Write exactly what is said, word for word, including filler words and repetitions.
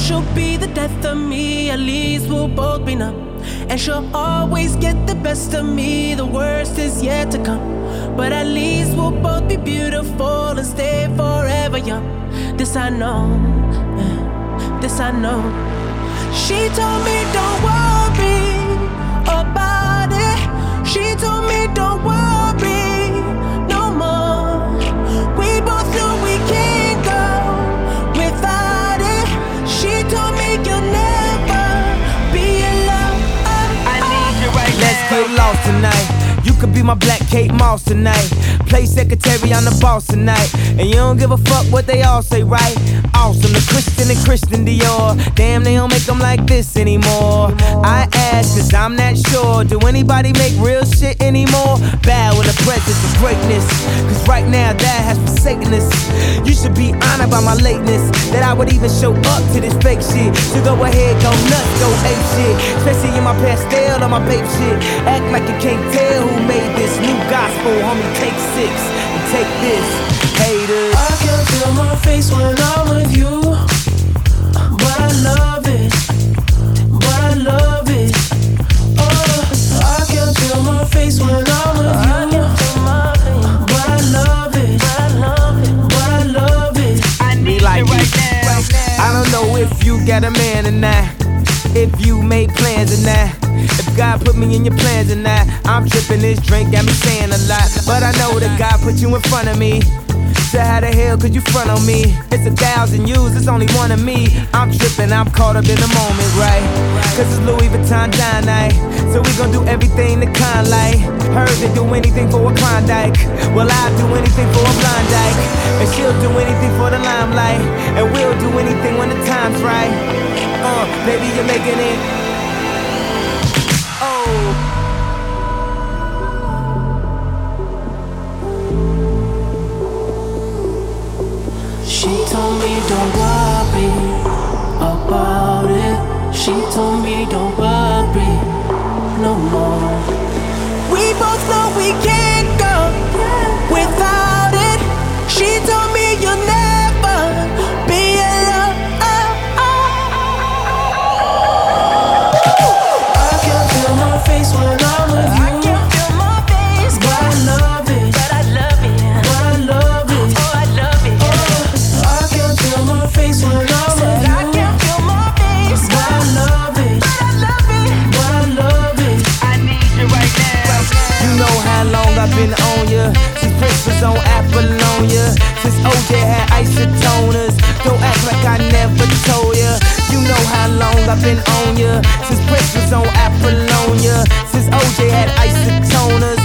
she'll be the death of me, at least we'll both be numb. And she'll always get the best of me, the worst is yet to come. But at least we'll both be beautiful and stay forever young. This I know, yeah, this I know. She told me don't worry about it. She told me don't worry no more. We both know we can't go without it. She told me you'll never be alone. I need you right now. Let's get lost tonight. You could be my black Kate Moss tonight. Play secretary, I'm the boss tonight. And you don't give a fuck what they all say, right? Awesome, the Christian and Christian Dior. Damn, they don't make them like this anymore. I ask, cause I'm not sure. Do anybody make real shit anymore? Bow in the presence of greatness. Cause right now that has forsaken us. You should be honored by my lateness, that I would even show up to this fake shit. So go ahead, go nuts, go ape shit. Especially in my pastel or my babe shit. Act like you can't tell who made this new gospel, homie. Take six and take this, haters. I can feel my face when I'm with you, but I love it, but I love it. Oh, I can feel my face when I'm with you, but I love it, but I love it. I need like you right you. now. I don't know if you got a man or not, if you made plans or not, if God put me in your plans or not. I'm tripping, this drink got me saying a lot, but I know that God put you in front of me. So how the hell could you front on me? It's a thousand yous, it's only one of me. I'm tripping, I'm caught up in the moment, right? Cause it's Louis Vuitton dine night, so we gon' do everything the kind like. Heard they do anything for a Klondike, well I'll do anything for a Blondike. And she'll do anything for the limelight, and we'll do anything when the time's right. Uh, baby, you're making it. Oh. She told me don't worry about it. She told me don't worry no more. We both know we can't go without it. She told me you'll never be alone. I can feel my face when I'm with you. I can feel my face, but I love it, but I love it, but I love it. Oh, I love it. Oh, I can feel my face when I'm with you. I can feel my face, but I love it, but I love it, but I love it. I need you right now. You know how long I've been on ya, since Prince was on Apollonia, since O J had isotoners. Don't act like I never told ya. You know how long I've been on ya, since Prince was on Apollonia, since O J had isotoners.